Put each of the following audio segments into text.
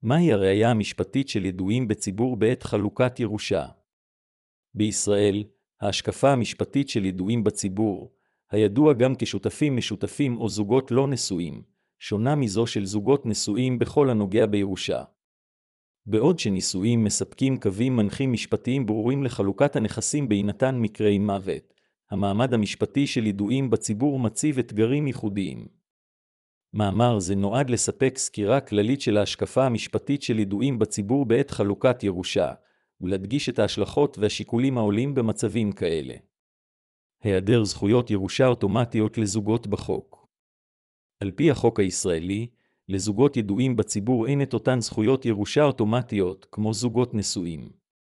מהי הראייה המשפטית של ידועים בציבור בעת חלוקת ירושה? בישראל, ההשקפה המשפטית של ידועים בציבור, הידוע גם כשותפים משותפים או זוגות לא נשואים, שונה מזו של זוגות נשואים בכל הנוגע בירושה. בעוד שנישואים מספקים קווים מנחים משפטיים ברורים לחלוקת הנכסים בהינתן מקרי מוות, המעמד המשפטי של ידועים בציבור מציב אתגרים ייחודיים. מאמר זה נועד לספק סקירה כללית של ההשקפה המשפטית של ידועים בציבור בעת חלוקת ירושה, ולהדגיש את ההשלכות והשיקולים העולים במצבים כאלה. היעדר זכויות ירושה אוטומטיות לזוגות בחוק. על פי החוק הישראלי, לזוגות ידועים בציבור אין את אותן זכויות ירושה אוטומטיות כמו זוגות נשואים.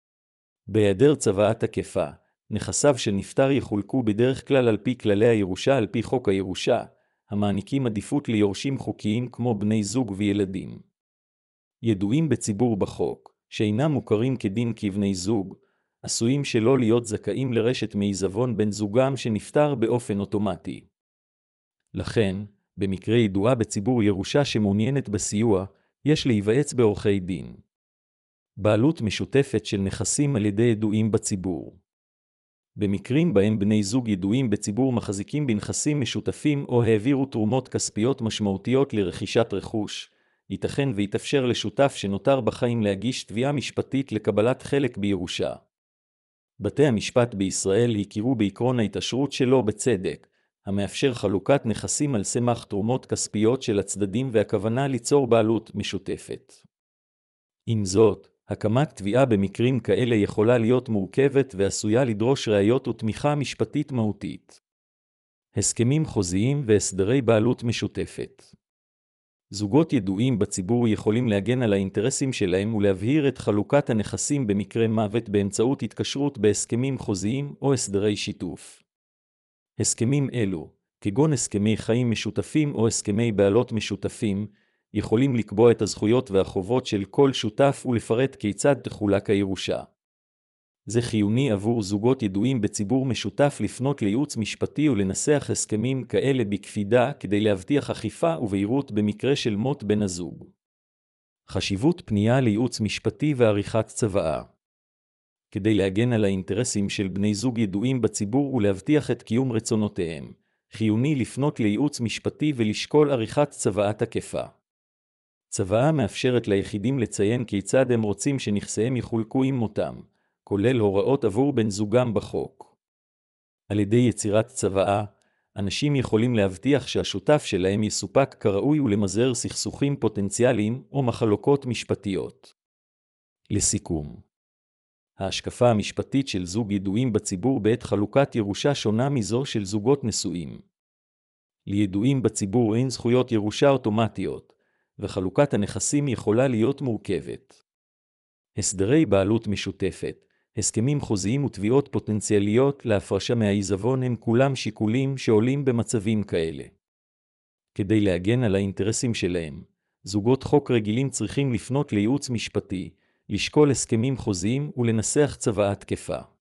בהיעדר צוואה תקפה, נכסיו של נפטר יחולקו בדרך כלל על פי כללי הירושה על פי חוק הירושה, המעניקים עדיפות ליורשים חוקיים כמו בני זוג וילדים. ידועים בציבור בחוק, שאינם מוכרים כדין כבני זוג, עשויים שלא להיות זכאים לרשת מעיזבון בן זוגם שנפטר באופן אוטומטי. לכן, במקרה ידועה בציבור ירושה שמעוניינת בסיוע, יש להיוועץ בעורכי דין. בעלות משותפת של נכסים על ידי ידועים בציבור. במקרים בהם בני זוג ידועים בציבור מחזיקים בנכסים משותפים או העבירו תרומות כספיות משמעותיות לרכישת רכוש, ייתכן ויתאפשר לשותף שנותר בחיים להגיש תביעה משפטית לקבלת חלק בירושה. בתי המשפט בישראל הכירו בעקרון ההתעשרות שלו בצדק, המאפשר חלוקת נכסים על סמך תרומות כספיות של הצדדים והכוונה ליצור בעלות משותפת. עם זאת, הקמת תביעה במקרים כאלה יכולה להיות מורכבת ועשויה לדרוש ראיות ותמיכה משפטית מהותית. הסכמים חוזיים והסדרי בעלות משותפת. זוגות ידועים בציבור יכולים להגן על האינטרסים שלהם ולהבהיר את חלוקת הנכסים במקרה מוות באמצעות התקשרות בהסכמים חוזיים או הסדרי שיתוף. הסכמים אלו, כגון הסכמי חיים משותפים או הסכמי בעלות משותפים, יכולים לקבוע את הזכויות והחובות של כל שותף ולפרט כיצד תחולק הירושה. זה חיוני עבור זוגות ידועים בציבור משותף לפנות לייעוץ משפטי ולנסח הסכמים כאלה בקפידה כדי להבטיח אכיפה ובהירות במקרה של מות בן הזוג. חשיבות פנייה לייעוץ משפטי ועריכת צוואה. כדי להגן על האינטרסים של בני זוג ידועים בציבור ולהבטיח את קיום רצונותיהם, חיוני לפנות לייעוץ משפטי ולשקול עריכת צוואה תקפה. צוואה מאפשרת ליחידים לציין כיצד הם רוצים שנכסיהם יחולקו עם מותם, כולל הוראות עבור בן זוגם בחוק. על ידי יצירת צוואה, אנשים יכולים להבטיח שהשותף שלהם יסופק כראוי ולמזער סכסוכים פוטנציאליים או מחלוקות משפטיות. לסיכום, ההשקפה המשפטית של זוג ידועים בציבור בעת חלוקת ירושה שונה מזו של זוגות נשואים. לידועים בציבור אין זכויות ירושה אוטומטיות, וחלוקת הנכסים יכולה להיות מורכבת. הסדרי בעלות משותפת, הסכמים חוזיים ותביעות פוטנציאליות להפרשה מהעיזבון הם כולם שיקולים שעולים במצבים כאלה. כדי להגן על האינטרסים שלהם, זוגות חוק רגילים צריכים לפנות לייעוץ משפטי, לשקול הסכמים חוזיים ולנסח צוואה תקפה.